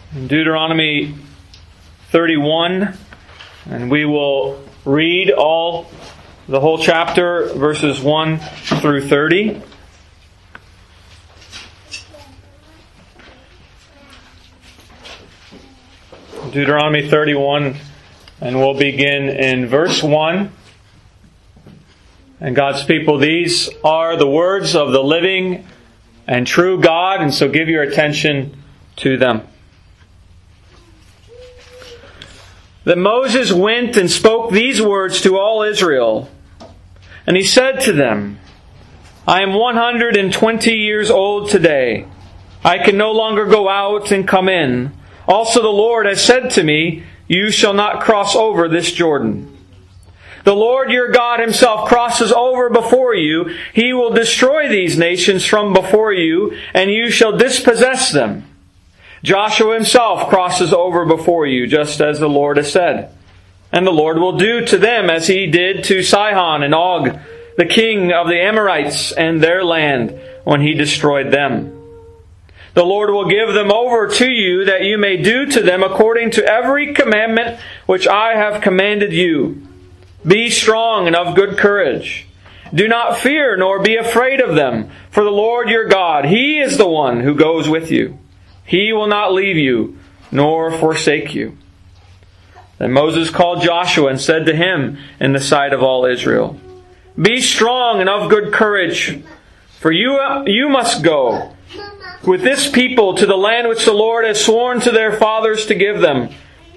Deuteronomy 31, and we will read the whole chapter, verses 1 through 30. Deuteronomy 31, and we'll begin in verse 1. And God's people, these are the words of the living and true God, and so give your attention to them. That Moses went and spoke these words to all Israel. And he said to them, I am 120 years old today. I can no longer go out and come in. Also the Lord has said to me, you shall not cross over this Jordan. The Lord your God Himself crosses over before you. He will destroy these nations from before you, and you shall dispossess them. Joshua himself crosses over before you, just as the Lord has said. And the Lord will do to them as He did to Sihon and Og, the king of the Amorites, and their land, when He destroyed them. The Lord will give them over to you, that you may do to them according to every commandment which I have commanded you. Be strong and of good courage. Do not fear nor be afraid of them, for the Lord your God, He is the one who goes with you. He will not leave you, nor forsake you. Then Moses called Joshua and said to him in the sight of all Israel, Be strong and of good courage, for you must go with this people to the land which the Lord has sworn to their fathers to give them,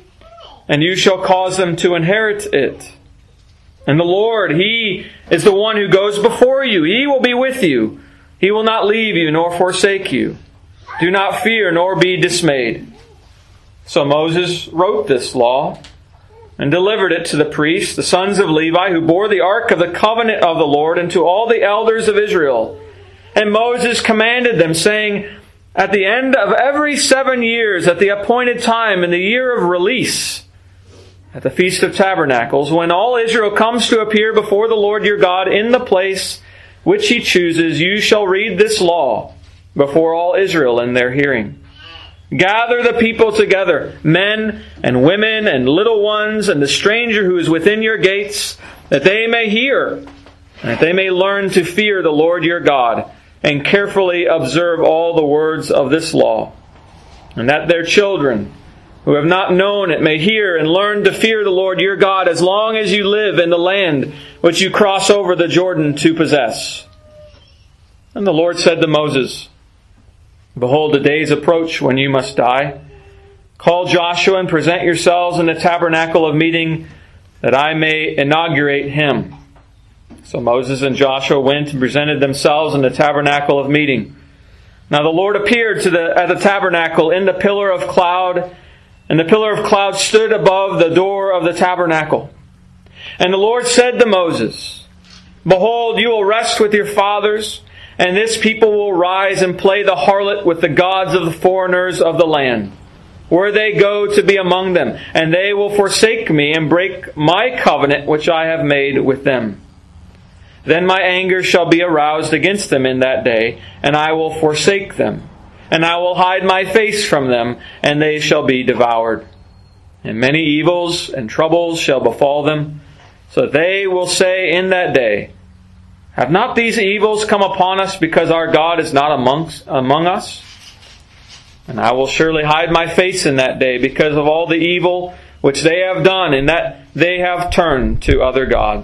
and you shall cause them to inherit it. And the Lord, He is the one who goes before you. He will be with you. He will not leave you nor forsake you. Do not fear nor be dismayed. So Moses wrote this law and delivered it to the priests, the sons of Levi, who bore the ark of the covenant of the Lord, and to all the elders of Israel. And Moses commanded them, saying, At the end of every 7 years, at the appointed time in the year of release, at the Feast of Tabernacles, when all Israel comes to appear before the Lord your God in the place which He chooses, you shall read this law before all Israel in their hearing. Gather the people together, men and women and little ones, and the stranger who is within your gates, that they may hear, and that they may learn to fear the Lord your God, and carefully observe all the words of this law, and that their children, who have not known it, may hear and learn to fear the Lord your God as long as you live in the land which you cross over the Jordan to possess. And the Lord said to Moses, Behold, the days approach when you must die. Call Joshua and present yourselves in the tabernacle of meeting, that I may inaugurate him. So Moses and Joshua went and presented themselves in the tabernacle of meeting. Now the Lord appeared at the tabernacle in the pillar of cloud, and the pillar of cloud stood above the door of the tabernacle. And the Lord said to Moses, Behold, you will rest with your fathers, and this people will rise and play the harlot with the gods of the foreigners of the land, where they go to be among them, and they will forsake me and break my covenant which I have made with them. Then my anger shall be aroused against them in that day, and I will forsake them, and I will hide my face from them, and they shall be devoured. And many evils and troubles shall befall them, so they will say in that day, Have not these evils come upon us because our God is not among us? And I will surely hide my face in that day because of all the evil which they have done, and that they have turned to other gods.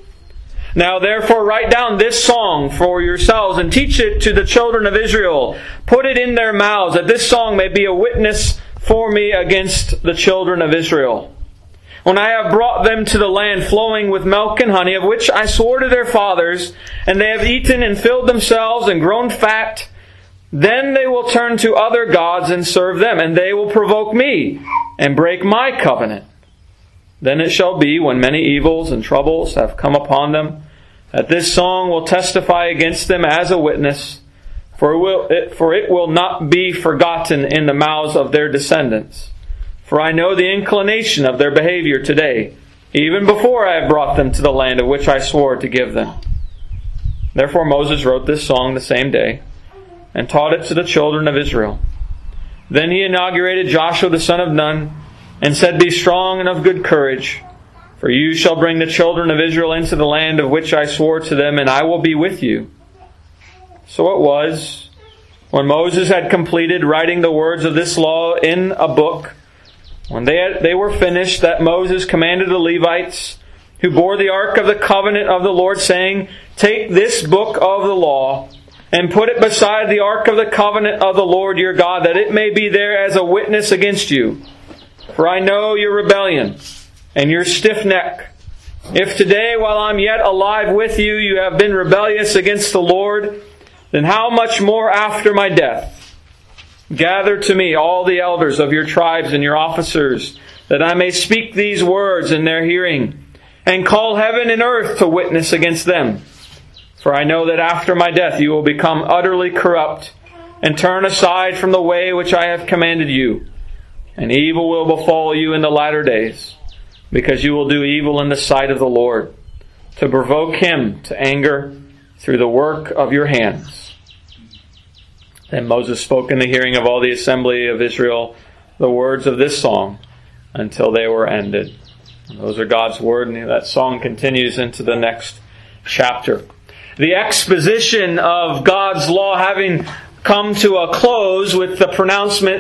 Now therefore write down this song for yourselves, and teach it to the children of Israel. Put it in their mouths, that this song may be a witness for me against the children of Israel. When I have brought them to the land flowing with milk and honey, of which I swore to their fathers, and they have eaten and filled themselves and grown fat, then they will turn to other gods and serve them, and they will provoke me and break my covenant. Then it shall be, when many evils and troubles have come upon them, that this song will testify against them as a witness, for it will not be forgotten in the mouths of their descendants. For I know the inclination of their behavior today, even before I have brought them to the land of which I swore to give them. Therefore Moses wrote this song the same day, and taught it to the children of Israel. Then he inaugurated Joshua the son of Nun, and said, Be strong and of good courage, for you shall bring the children of Israel into the land of which I swore to them, and I will be with you. So it was, when Moses had completed writing the words of this law in a book, when they were finished, that Moses commanded the Levites, who bore the ark of the covenant of the Lord, saying, Take this book of the law, and put it beside the ark of the covenant of the Lord your God, that it may be there as a witness against you. For I know your rebellion and your stiff neck. If today, while I'm yet alive with you, you have been rebellious against the Lord, then how much more after my death? Gather to me all the elders of your tribes and your officers, that I may speak these words in their hearing, and call heaven and earth to witness against them. For I know that after my death you will become utterly corrupt, and turn aside from the way which I have commanded you. And evil will befall you in the latter days, because you will do evil in the sight of the Lord, to provoke Him to anger through the work of your hands. Then Moses spoke in the hearing of all the assembly of Israel the words of this song until they were ended. And those are God's word, and that song continues into the next chapter. The exposition of God's law having come to a close with the pronouncements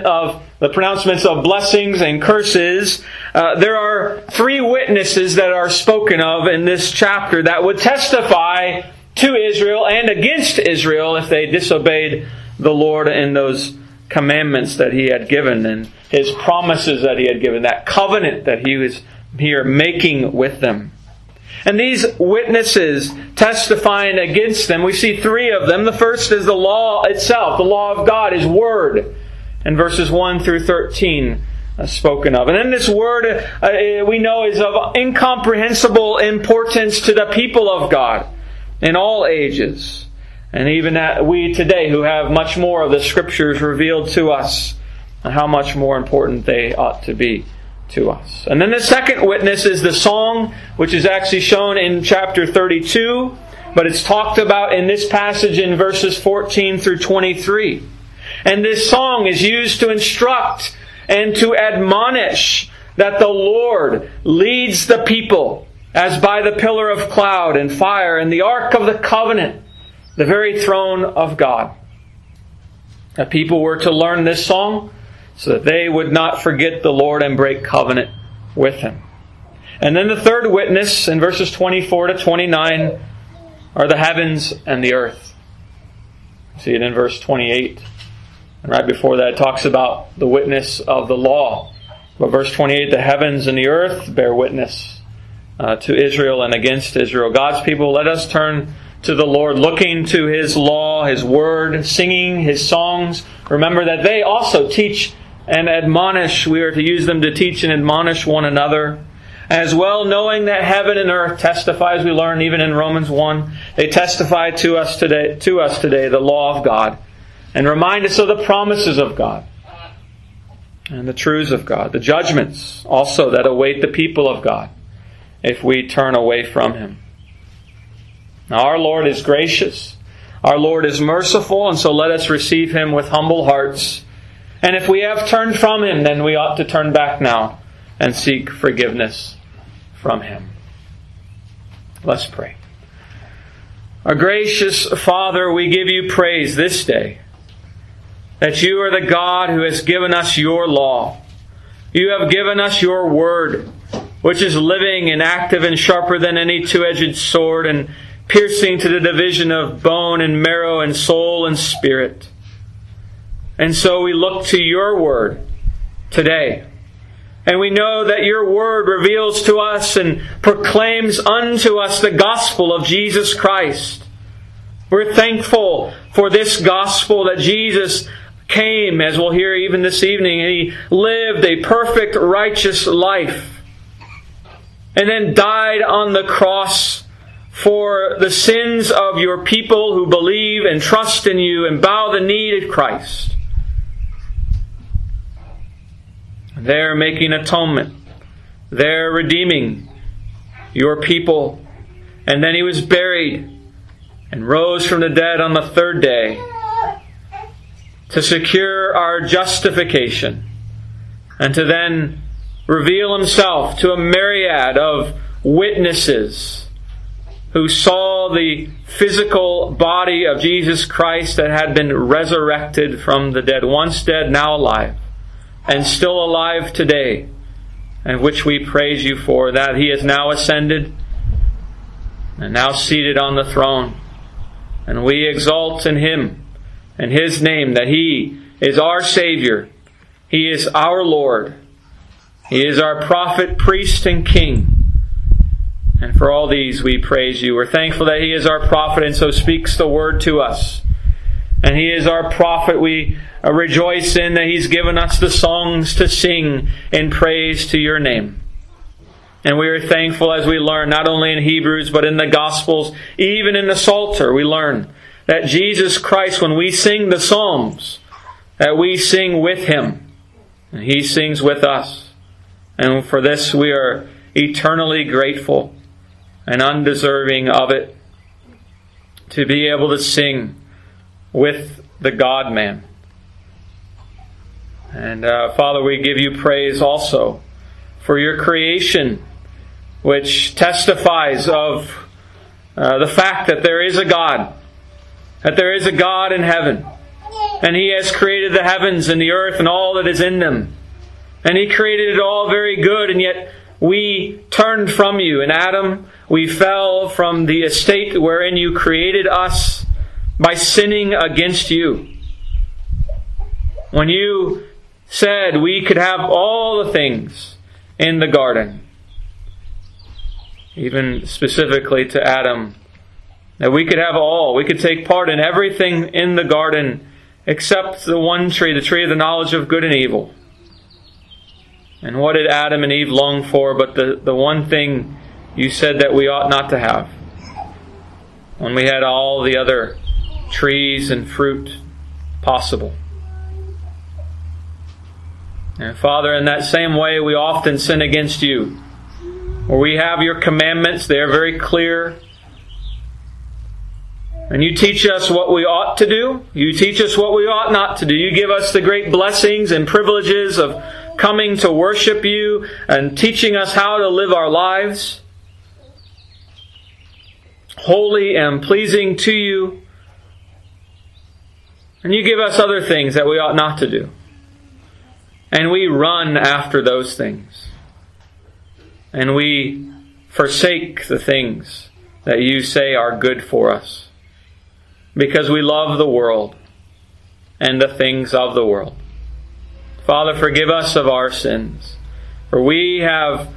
of blessings and curses, there are three witnesses that are spoken of in this chapter that would testify to Israel and against Israel if they disobeyed the Lord in those commandments that He had given and His promises that He had given, that covenant that He was here making with them. And these witnesses testifying against them, we see three of them. The first is the law itself, the law of God, His Word, in verses 1 through 13 spoken of. And then this Word we know is of incomprehensible importance to the people of God in all ages. And even we today who have much more of the Scriptures revealed to us, and how much more important they ought to be to us. And then the second witness is the song, which is actually shown in chapter 32, but it's talked about in this passage in verses 14 through 23. And this song is used to instruct and to admonish that the Lord leads the people as by the pillar of cloud and fire and the ark of the covenant, the very throne of God. The people were to learn this song so that they would not forget the Lord and break covenant with Him. And then the third witness in verses 24 to 29 are the heavens and the earth. See it in verse 28. And right before that it talks about the witness of the law. But verse 28, the heavens and the earth bear witness to Israel and against Israel. God's people, let us turn to the Lord, looking to His law, His Word, singing His songs. Remember that they also teach and admonish. We are to use them to teach and admonish one another. As well, knowing that heaven and earth testify, as we learn even in Romans 1, they testify to us today the law of God, and remind us of the promises of God and the truths of God, the judgments also that await the people of God if we turn away from Him. Now, our Lord is gracious. Our Lord is merciful, and so let us receive Him with humble hearts. And if we have turned from Him, then we ought to turn back now and seek forgiveness from Him. Let's pray. Our gracious Father, we give You praise this day that You are the God who has given us Your law. You have given us Your Word, which is living and active and sharper than any two-edged sword, and piercing to the division of bone and marrow and soul and spirit. And so we look to Your Word today. And we know that Your Word reveals to us and proclaims unto us the gospel of Jesus Christ. We're thankful for this gospel that Jesus came, as we'll hear even this evening, and He lived a perfect, righteous life, and then died on the cross for the sins of Your people who believe and trust in You and bow the knee to Christ. There making atonement. There redeeming Your people. And then He was buried and rose from the dead on the third day. to secure our justification, and to then reveal Himself to a myriad of witnesses who saw the physical body of Jesus Christ that had been resurrected from the dead, once dead, now alive, and still alive today, and which we praise You for, that He is now ascended and now seated on the throne. And we exalt in Him and His name, that He is our Savior. He is our Lord. He is our prophet, priest, and king. And for all these we praise You. We're thankful that He is our prophet and so speaks the word to us. And He is our prophet. We rejoice in that He's given us the songs to sing in praise to Your name. And we are thankful as we learn, not only in Hebrews, but in the Gospels, even in the Psalter, we learn that Jesus Christ, when we sing the Psalms, that we sing with Him, and He sings with us. And for this we are eternally grateful and undeserving of it, to be able to sing with the God-man. And Father, we give You praise also for Your creation, which testifies of the fact that there is a God, that there is a God in heaven, and He has created the heavens and the earth and all that is in them. And He created it all very good, and yet we turned from You. In Adam, we fell from the estate wherein You created us by sinning against You. When You said we could have all the things in the garden, even specifically to Adam, that we could have all, we could take part in everything in the garden except the one tree, the tree of the knowledge of good and evil. And what did Adam and Eve long for but the one thing You said that we ought not to have, when we had all the other trees and fruit possible? And Father, in that same way we often sin against You, where we have Your commandments, they are very clear, and You teach us what we ought to do. You teach us what we ought not to do. You give us the great blessings and privileges of coming to worship You and teaching us how to live our lives holy and pleasing to You. And You give us other things that we ought not to do. And we run after those things. And we forsake the things that You say are good for us, because we love the world and the things of the world. Father, forgive us of our sins, for we have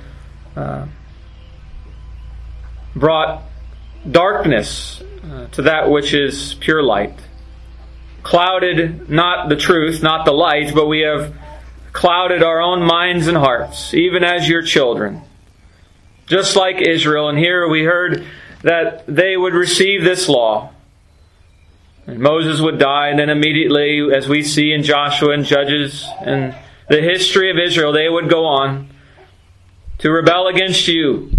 brought darkness to that which is pure light. Clouded not the truth, not the light, but we have clouded our own minds and hearts, even as Your children. Just like Israel, and here we heard that they would receive this law. And Moses would die, and then immediately, as we see in Joshua and Judges and the history of Israel, they would go on to rebel against You,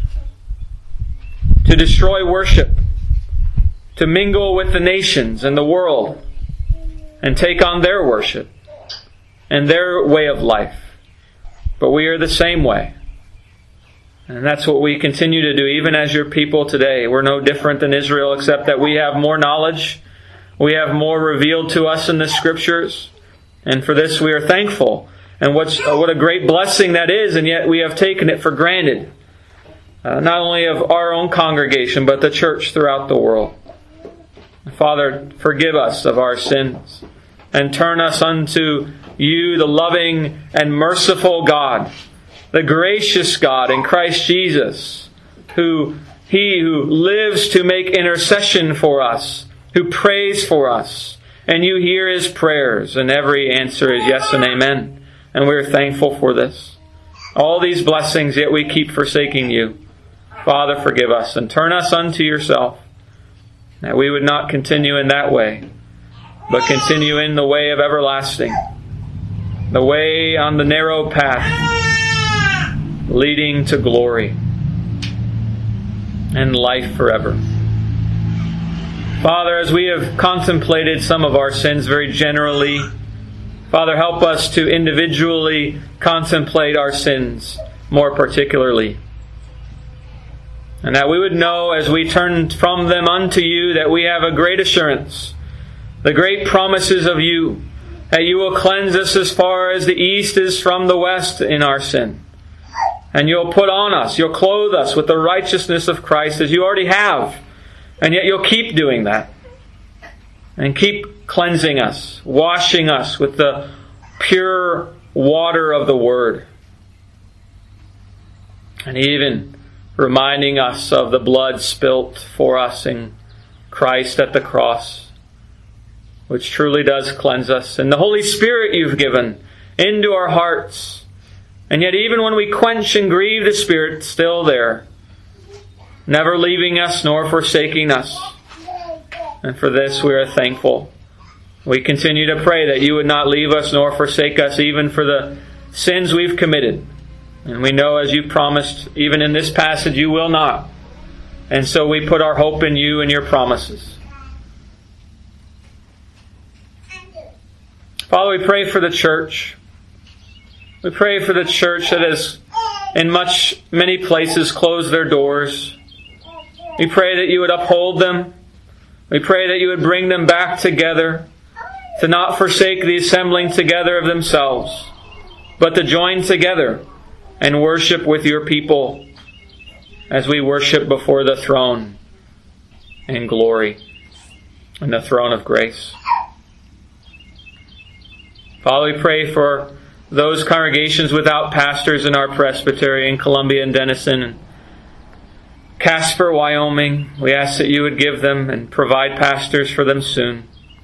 to destroy worship, to mingle with the nations and the world, and take on their worship and their way of life. But we are the same way. And that's what we continue to do, even as Your people today. We're no different than Israel, except that we have more knowledge. We have more revealed to us in the Scriptures. And for this we are thankful. And what a great blessing that is, and yet we have taken it for granted. Not only of our own congregation, but the church throughout the world. Father, forgive us of our sins, and turn us unto You, the loving and merciful God, the gracious God in Christ Jesus, He who lives to make intercession for us, who prays for us, and You hear His prayers, and every answer is yes and amen. And we're thankful for this. All these blessings, yet we keep forsaking You. Father, forgive us, and turn us unto Yourself, that we would not continue in that way, but continue in the way of everlasting, the way on the narrow path, leading to glory and life forever. Father, as we have contemplated some of our sins very generally, Father, help us to individually contemplate our sins more particularly. And that we would know as we turn from them unto you that we have a great assurance, the great promises of you, that you will cleanse us as far as the east is from the west in our sin. And you'll put on us, you'll clothe us with the righteousness of Christ as you already have. And yet you'll keep doing that. And keep cleansing us, washing us with the pure water of the Word. And even reminding us of the blood spilt for us in Christ at the cross, which truly does cleanse us. And the Holy Spirit you've given into our hearts. And yet even when we quench and grieve the Spirit, it's still there, never leaving us nor forsaking us. And for this we are thankful. We continue to pray that you would not leave us nor forsake us even for the sins we've committed. And we know, as you promised, even in this passage, you will not. And so we put our hope in you and your promises. Father, we pray for the church. We pray for the church that has, in many places, closed their doors. We pray that you would uphold them. We pray that you would bring them back together, to not forsake the assembling together of themselves, but to join together and worship with your people as we worship before the throne in glory and the throne of grace. Father, we pray for those congregations without pastors in our presbytery in Columbia and Denison and Casper, Wyoming. We ask that you would give them and provide pastors for them soon.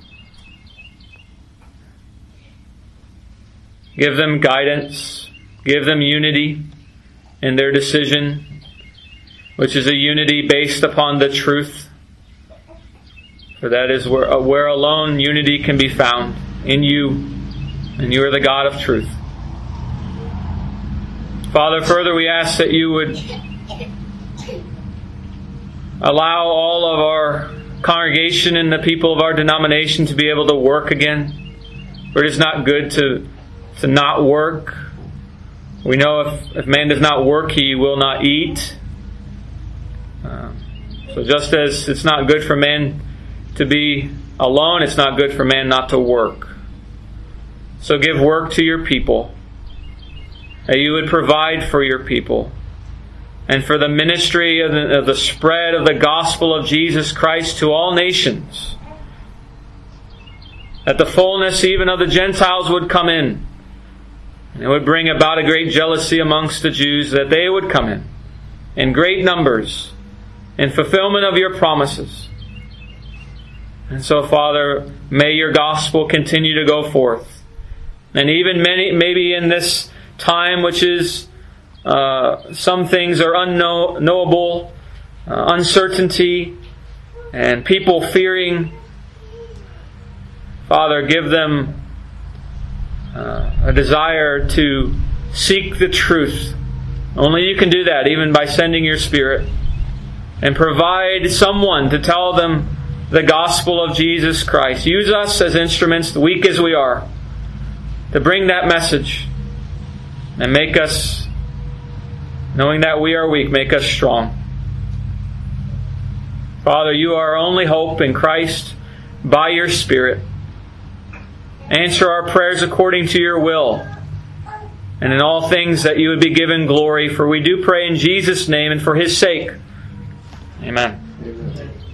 Give them guidance. Give them unity in their decision, which is a unity based upon the truth. For that is where alone unity can be found, in you, and you are the God of truth. Father, further we ask that you would allow all of our congregation and the people of our denomination to be able to work again. For it is not good to not work. We know if man does not work, he will not eat. So just as it's not good for man to be alone, it's not good for man not to work. So give work to your people, that you would provide for your people, and for the ministry of the spread of the gospel of Jesus Christ to all nations, that the fullness even of the Gentiles would come in. And it would bring about a great jealousy amongst the Jews, that they would come in great numbers, in fulfillment of your promises. And so, Father, may your gospel continue to go forth. And even maybe in this time, which is some things are unknowable, uncertainty, and people fearing, Father, give them a desire to seek the truth. Only you can do that, even by sending your Spirit, and provide someone to tell them the gospel of Jesus Christ. Use us as instruments, weak as we are, to bring that message, and make us, knowing that we are weak, make us strong. Father, you are our only hope in Christ by your Spirit. Answer our prayers according to your will, and in all things that you would be given glory, for we do pray in Jesus' name and for His sake. Amen.